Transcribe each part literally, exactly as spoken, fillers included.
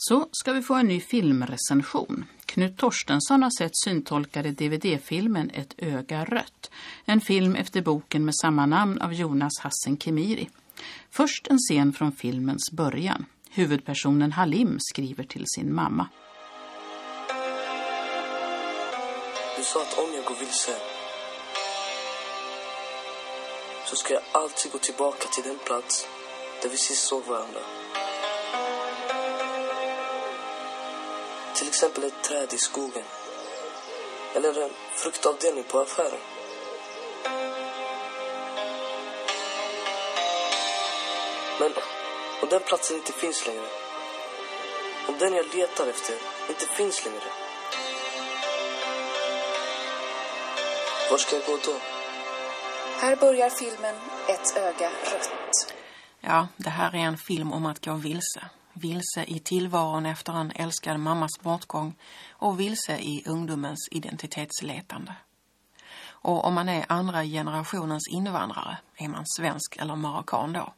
Så ska vi få en ny filmrecension. Knut Torstensson har sett syntolkade D V D-filmen Ett öga rött. En film efter boken med samma namn av Jonas Hassen Kemiri. Först en scen från filmens början. Huvudpersonen Halim skriver till sin mamma. Du sa att om jag går vilse så ska jag alltid gå tillbaka till den plats där vi sist såg varandra. Till exempel ett träd i skogen. Eller en fruktavdelning på affären. Men om den platsen inte finns längre, om den jag letar efter inte finns längre, var ska jag gå då? Här börjar filmen Ett öga rött. Ja, det här är en film om att gå vilse. Vilse i tillvaron efter en älskad mammas bortgång och vilse i ungdomens identitetsletande. Och om man är andra generationens invandrare, är man svensk eller marockan då?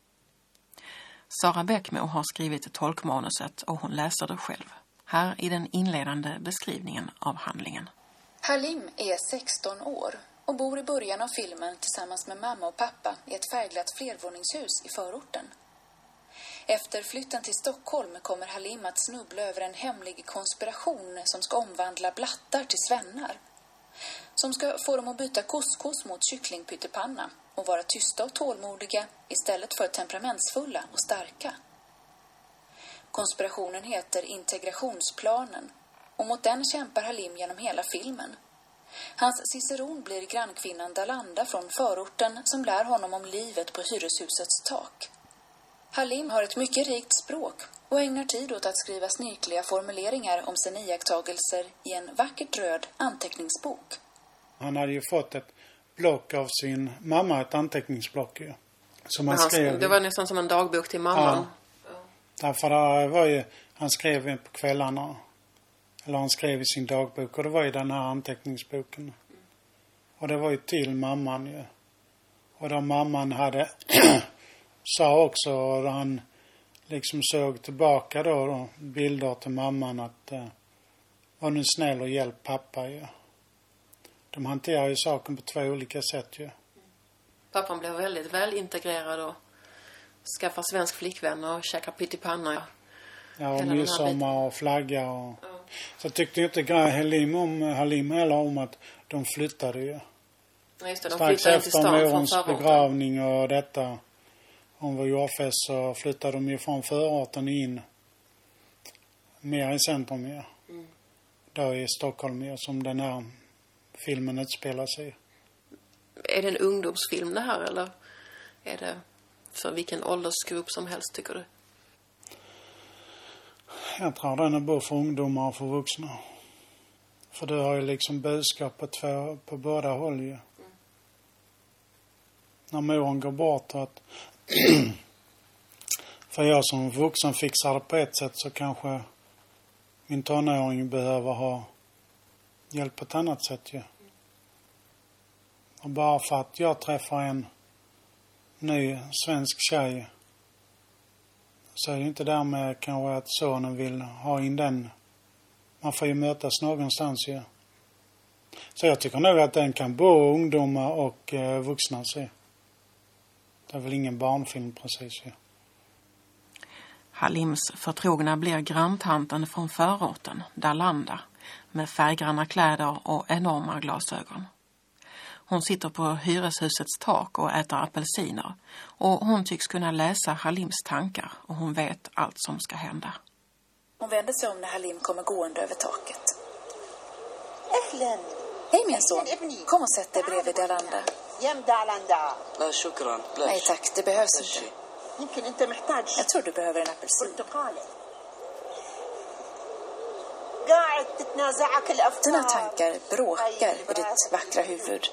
Sara Bäckmo har skrivit tolkmanuset och hon läser det själv. Här i den inledande beskrivningen av handlingen. Halim är sexton år och bor i början av filmen tillsammans med mamma och pappa i ett färgglatt flervåningshus i förorten. Efter flytten till Stockholm kommer Halim att snubbla över en hemlig konspiration som ska omvandla blattar till svennar. Som ska få dem att byta couscous mot kycklingpyttepanna och vara tysta och tålmodiga istället för temperamentsfulla och starka. Konspirationen heter integrationsplanen och mot den kämpar Halim genom hela filmen. Hans ciceron blir grannkvinnan Dalanda från förorten som lär honom om livet på hyreshusets tak. Halim har ett mycket rikt språk och ägnar tid åt att skriva snirkliga formuleringar om sina iakttagelser i en vackert röd anteckningsbok. Han hade ju fått ett block av sin mamma, ett anteckningsblock ju. Som han han, skrev. Det var nästan som en dagbok till mamman. Ja. Därför det var ju, han skrev på kvällarna. Eller han skrev i sin dagbok och det var ju den här anteckningsboken. Mm. Och det var ju till mamman ju. Och då mamman hade sa också, och han liksom såg tillbaka då, då bilder till mamman att eh, var nu snäll och hjälp pappa ju. De hanterar ju saken på två olika sätt ju. Pappan blev väldigt väl integrerad och skaffade svensk flickvän och käkar pyttipanna. Ja, ja och midsommar och flagga och... Ja. Så tyckte ju inte Halim om Halim heller om att de flyttade ju. Ja, just det, de strax flyttade till stan efter från morons begravning och detta. Hon var jordfäst så flyttade de ju från förorten in. Mer i centrum ju. Mm. Då i Stockholm ju, som den här filmen utspelar sig. Är det en ungdomsfilm det här eller är det för vilken åldersgrupp som helst tycker du? Jag tror den är både för ungdomar och för vuxna. För du har ju liksom budskapet för, på båda håll ju. Mm. När moren går bort och att för jag som vuxen fixar det på ett sätt så kanske min tonåring behöver ha hjälp på ett annat sätt ju. Och bara för att jag träffar en ny svensk tjej så är det inte därmed kanske att sonen vill ha in den. Man får ju mötas någonstans ju. Så jag tycker nog att den kan bo ungdomar och eh, vuxna sig. Det är väl ingen barnfilm precis ju. Halims förtrogna blir granntanten från förorten, Dalanda, med färggranna kläder och enorma glasögon. Hon sitter på hyreshusets tak och äter apelsiner och hon tycks kunna läsa Halims tankar och hon vet allt som ska hända. Hon vänder sig om när Halim kommer gående över taket. Ählen. Hej min son, kom och sätt dig bredvid Dalanda. Nej, shukran. Nej tack, det behövs inte. Jag tror du behöver en apelsin. Dina tankar bråkar i ditt vackra huvud.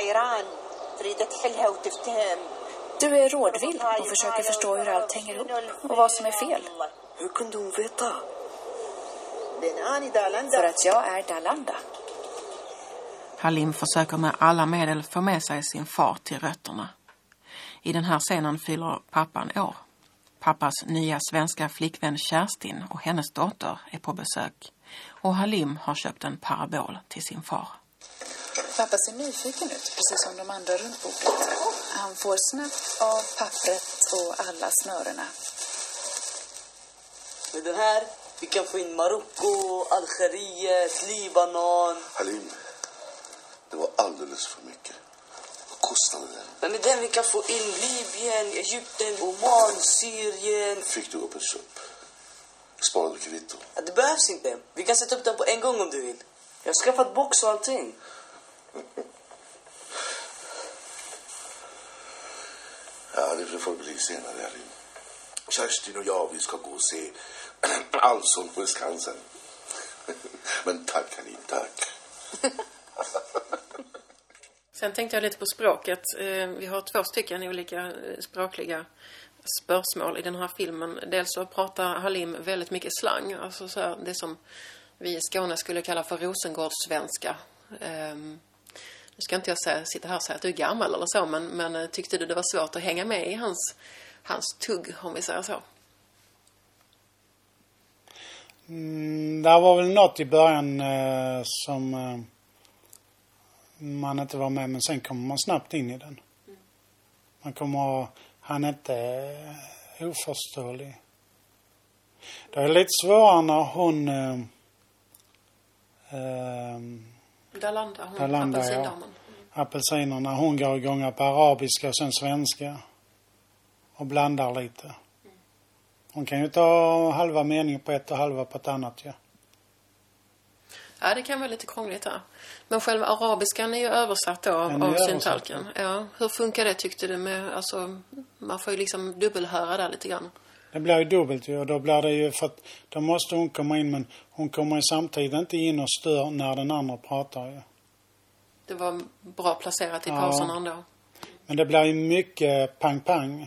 Du är rådvill och försöker förstå hur allt hänger ihop och vad som är fel. Hur kunde hon veta? För att jag är Dalanda. Halim försöker med alla medel få med sig sin far till rötterna. I den här scenen fyller pappan år. Pappas nya svenska flickvän Kerstin och hennes dotter är på besök. Och Halim har köpt en parabol till sin far. Pappa ser nyfiken ut, precis som de andra runt bordet. Han får snabbt av pappret och alla snörena. Med den här, vi kan få in Marocko, Algeriet, Libanon. Halim, det var alldeles för mycket. Vad kostade det? Men med den vi kan få in Libyen, Egypten, Oman, Syrien. Fick du upp en köp? Sparade kvitto? Ja, det behövs inte. Vi kan sätta upp den på en gång om du vill. Jag har skaffat box och allting. Ja, det får bli senare, Halim. Kerstin och jag, vi ska gå och se Allsång på Skansen. Men tack, Halim, tack. Sen tänkte jag lite på språket. Vi har två stycken olika språkliga spörsmål i den här filmen. Dels så pratar Halim väldigt mycket slang. Alltså så här, det som vi i Skåne skulle kalla för Rosengårdssvenska. Um, nu ska inte jag säga, sitta här och säga att du är gammal eller så. Men, men tyckte du det var svårt att hänga med i hans, hans tugg, om vi säger så? Mm, det var väl något i början eh, som eh, man inte var med. Men sen kommer man snabbt in i den. Man kommer... Han är inte eh, oförståelig. Det är lite svårare när hon... Eh, eh, Där landar hon, där landar, apelsindamen. Ja. Apelsinerna. Hon går igång på arabiska och sen svenska. Och blandar lite. Hon kan ju ta halva meningen på ett och halva på ett annat, ja. Ja, det kan vara lite krångligt här. Men själva arabiskan är ju översatt då av, av syntolken. Ja, hur funkar det, tyckte du? Med, alltså, man får ju liksom dubbelhöra där lite grann. Det blir ju dubbelt ju. Och då blir det ju för att då måste hon komma in. Men hon kommer ju samtidigt inte in och stör när den andra pratar ju. Det var bra placerat i ja. pauserna ändå. Men det blir ju mycket pang-pang.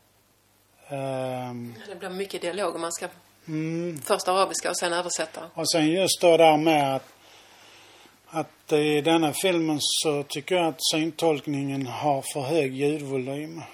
Um, det blir mycket dialog om man ska mm. först arabiska och sen översätta. Och sen just då där med att, att i denna filmen så tycker jag att syntolkningen har för hög ljudvolym.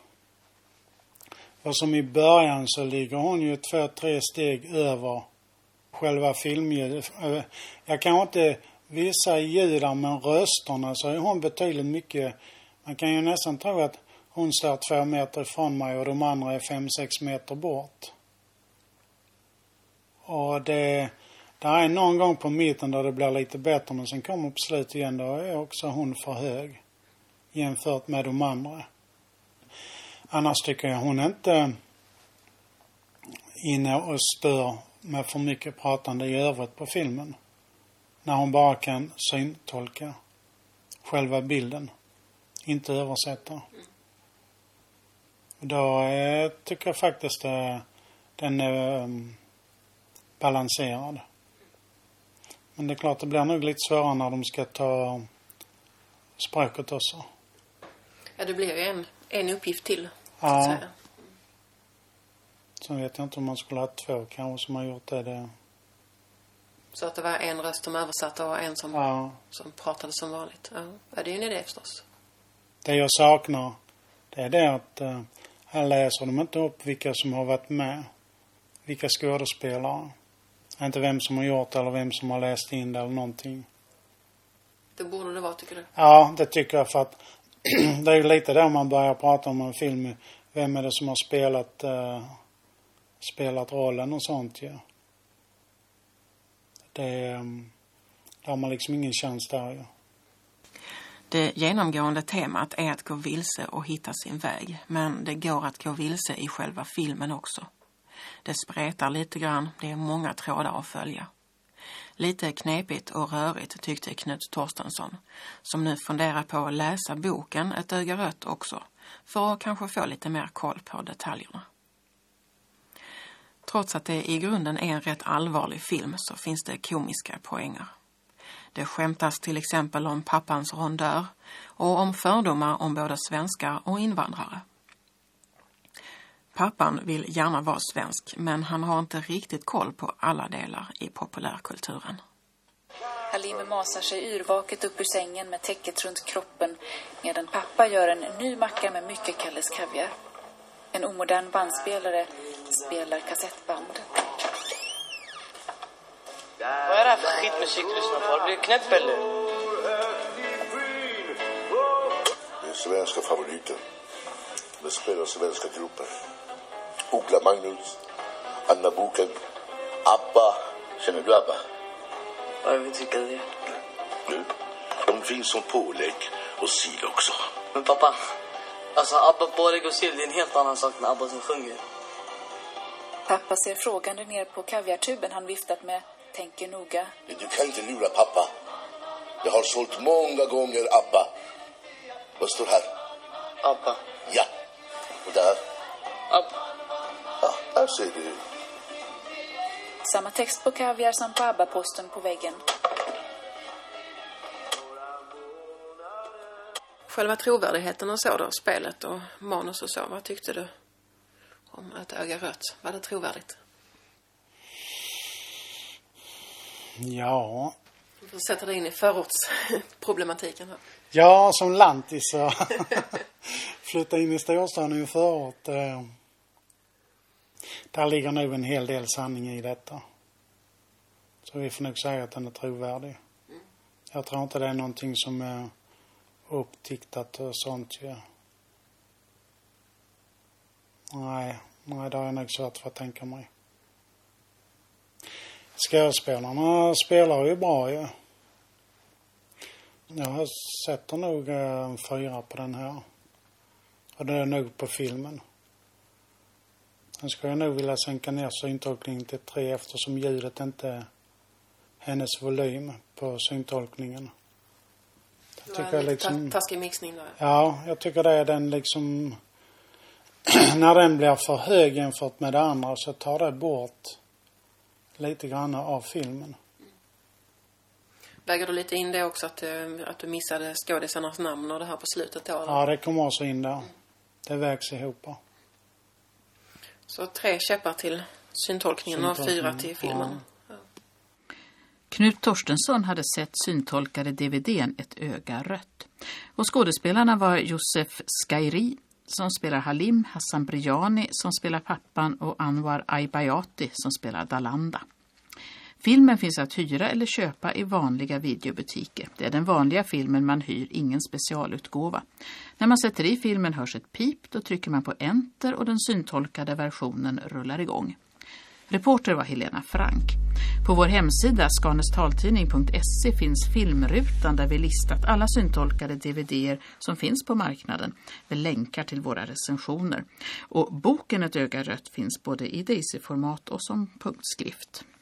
Och som i början så ligger hon ju två, tre steg över själva filmljudet. Jag kan inte visa ljuden, men rösterna så är hon betydligt mycket. Man kan ju nästan tro att hon står två meter ifrån mig och de andra är fem, sex meter bort. Och det, det är någon gång på mitten där det blir lite bättre, men sen kommer på slut igen, då är också hon för hög jämfört med de andra. Annars tycker jag hon inte inne och stör med för mycket pratande i övrigt på filmen. När hon bara kan syntolka själva bilden, inte översätta. Då eh, tycker jag faktiskt att den är um, balanserad. Men det är klart, det blir nog lite svårare när de ska ta språket också. Ja, det blir ju en, en uppgift till, så ja. att säga. Så vet jag inte om man skulle ha två kanske som har gjort det. det. Så att det var en röst som översatte och en som, ja. som pratade som vanligt. Ja. Ja, det är ju en idé förstås. Det jag saknar, det är det att uh, här läser de inte upp vilka som har varit med. Vilka skådespelare. Inte vem som har gjort eller vem som har läst in det eller någonting. Det borde det vara, tycker du? Ja, det tycker jag, för att det är ju lite där man börjar prata om en film. Vem är det som har spelat uh, spelat rollen och sånt, ja. Det, um, det har man liksom ingen chans där, ja. Det genomgående temat är att gå vilse och hitta sin väg. Men det går att gå vilse i själva filmen också. Det spretar lite grann, det är många trådar att följa. Lite knepigt och rörigt, tyckte Knut Torstensson, som nu funderar på att läsa boken Ett öga rött också, för att kanske få lite mer koll på detaljerna. Trots att det i grunden är en rätt allvarlig film så finns det komiska poänger. Det skämtas till exempel om pappans rondör och om fördomar om både svenskar och invandrare. Pappan vill gärna vara svensk, men han har inte riktigt koll på alla delar i populärkulturen. Halim masar sig yrvaket upp ur sängen med täcket runt kroppen medan pappa gör en ny macka med mycket Kalles kaviar. En omodern bandspelare spelar kassettband. Vad är det här för skitmusik du lyssnar på? Blir det knäpp eller? Det är svenska favoriter. Det spelar svenska grupper. Ola Magnus, Anna Boken, ABBA. Känner du ABBA? Ja, jag vet vilka det är. Nu, de finns som pålägg och sil också. Men pappa, alltså ABBA pålägg och sill, det är en helt annan sak med ABBA som sjunger. Pappa ser frågande ner på kaviartuben han viftat med, tänker noga. Du kan inte lura pappa. Jag har sålt många gånger ABBA. Vad står här? ABBA. Ja. Och där? ABBA. Ja, där ser du. Samma text på kaviar som på ABBA-posten på väggen. Själva trovärdigheten och så då, spelet och manus och så, vad tyckte du om Ett öga rött? Var det trovärdigt? Ja. Du får sätta dig in i förortsproblematiken här. Ja, som lantis så flytta in i storstaden i en förort. Eh, där ligger nog en hel del sanning i detta. Så vi får nog säga att den är trovärdig. Mm. Jag tror inte det är någonting som är upptiktat och sånt ju. Nej, nej, det har jag nog svårt för att tänka mig. Skådespelarna spelar ju bra ju. Jag har sett nog en fyra på den här. Och det är nog på filmen. Sen ska jag nog vilja sänka ner syntolkningen till tre eftersom ljudet inte är hennes volym på syntolkningen. Jag tycker jag liksom taskig mixning där. Ja, jag tycker det är den liksom när den blir för hög jämfört med det andra så tar det bort lite grann av filmen. Väger du lite in det också att, att du missade skådisarnas namn och det här på slutet då? Eller? Ja, det kommer också in där. Det vägs ihop. Så tre käppar till syntolkningen, syntolkningen. Och fyra till filmen. Ja. Knut Torstensson hade sett syntolkade D V D:n Ett öga rött. Och skådespelarna var Josef Skairi som spelar Halim, Hassan Briani som spelar pappan och Anwar Aybayati som spelar Dalanda. Filmen finns att hyra eller köpa i vanliga videobutiker. Det är den vanliga filmen man hyr, ingen specialutgåva. När man sätter i filmen hörs ett pip, då trycker man på enter och den syntolkade versionen rullar igång. Reporter var Helena Frank. På vår hemsida skanestaltidning punkt se finns filmrutan där vi listat alla syntolkade D V D:er som finns på marknaden med länkar till våra recensioner. Och boken Ett öga rött finns både i Daisy-format och som punktskrift.